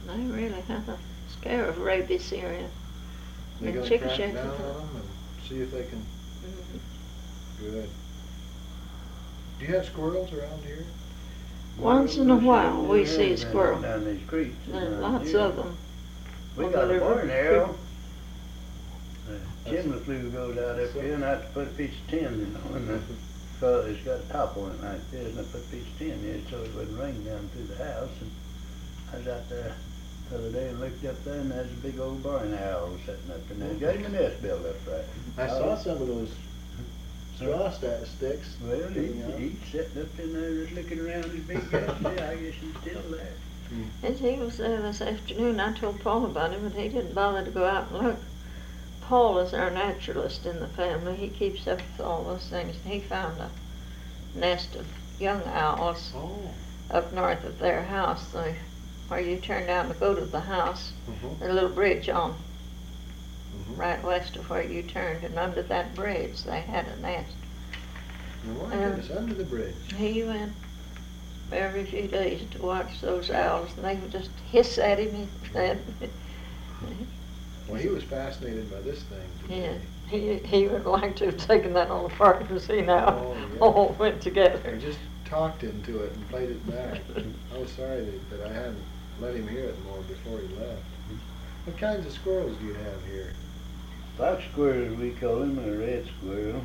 They really have a scare of rabies here. They're And gonna chicken crack shacks down is on them and see if they can. Good. Do you have squirrels around here? Once in a while we Yeah, see a been squirrel. down these creeks. There's around lots here. of them. We on got the a river. barn arrow. Chimney flue goes out up here, and I have to put a piece of tin in on the, so it's got a top on it like this, and I put a piece of tin in it so it wouldn't ring down through the house. And I was out there the other day and looked up there, and there's a big old barn owl sitting up in there. Got him a nest built up right. I saw some of those straw sticks. Well, he's sitting up in there just looking around his big house. Yeah, I guess he's still there. As he was there this afternoon, I told Paul about him, but he didn't bother to go out and look. Paul is our naturalist in the family. He keeps up with all those things. He found a nest of young owls up north of their house. Where you turn down to go to the house, there's a little bridge on right west of where you turned, and under that bridge they had a nest. My goodness, under the bridge. He went every few days to watch those owls, and they would just hiss at him. Well, he was fascinated by this thing today. Yeah, he would like to have taken that on apart and seen how yeah. all went together. I just talked into it and played it back. I was sorry that I hadn't let him hear it more before he left. What kinds of squirrels do you have here? Fox squirrels, we call them, or red squirrel.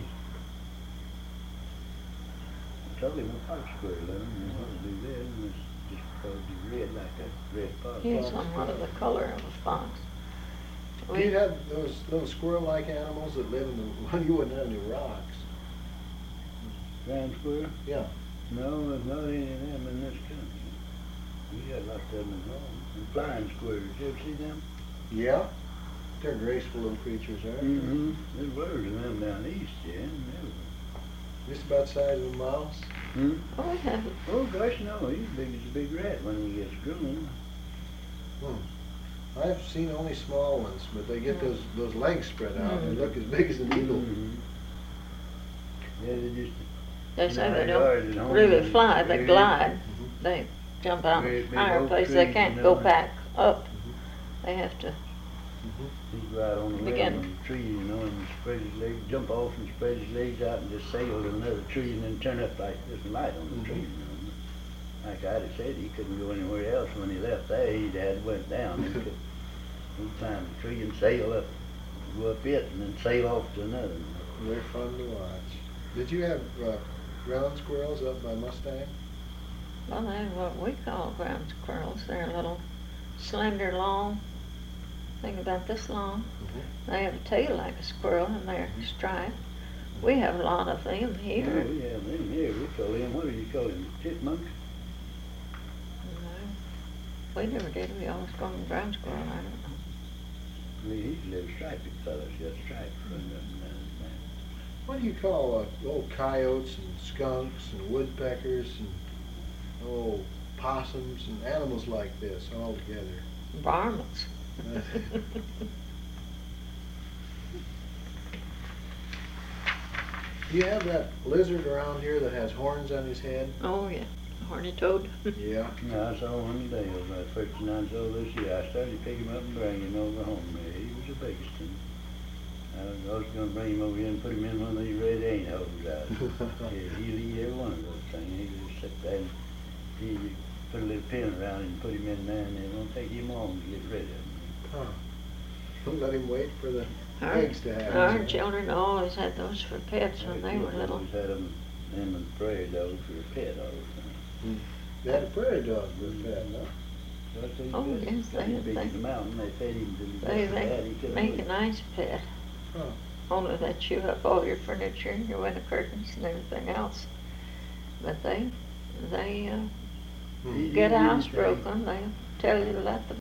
I told him a fox squirrel, I don't know how to do that, and it's just because he's red like a red fox. He's somewhat of the color of a fox. Do you have those little squirrel-like animals that live in the, well, you wouldn't have any rocks. Ground squirrel? Yeah. No, there's not any of them in this country. We got lots of them at home. And flying squirrels, you ever see them? Yeah. They're graceful little creatures, aren't they? Mm-hmm. There's loads of them down east, yeah. Just about the size of a mouse? Hmm? Oh, we have Oh, gosh, no, he's big as a big rat when he gets grown. I've seen only small ones, but they get those legs spread out. They look as big as an eagle. Yeah, they just... They say they don't really fly, they glide. They jump out higher places, they can't go back up. They have to He's right on the limb of the tree, you know, and spread his legs, jump off and spread his legs out and just sail to another tree and then turn up like this light on the tree, you know. Like I'd have said, he couldn't go anywhere else when he left there. He'd went down. He'd climb the tree and sail up, go up it, and then sail off to another. They're fun to watch. Did you have ground squirrels up by Mustang? Well, they're what we call ground squirrels. They're little, slender, long, thing about this long. They have a tail like a squirrel, and they're striped. We have a lot of them here. Yeah, we have them here. We call them, what do you call them, chipmunks? No, we never did. We always called them ground squirrel. I don't know. These little striped fellas, just striped from them. What do you call old coyotes and skunks and woodpeckers and possums and animals like this all together? Varmints. Do you have that lizard around here that has horns on his head? Oh, yeah. Horny toad. Yeah. I saw one today. It was my first and I saw this year. I started to pick him up and bring him over home. He was the biggest one. I was going to bring him over here and put him in one of these red ain't holes out. He'll eat every one of those things. He'll just sit there and he put a little pin around him and put him in there, and it won't take him long to get rid of him. Don't let him wait for the eggs to hatch. Our children always had those for pets when they were little. Always had them and the prairie dog for a pet all the time. They had a prairie dog for a pet, no? Oh, yes, Big as a mountain. They fed him till he got so bad he couldn't make move. a nice pet. Only they chew up all your furniture and your window curtains and everything else. But they get housebroken. They tell you to let the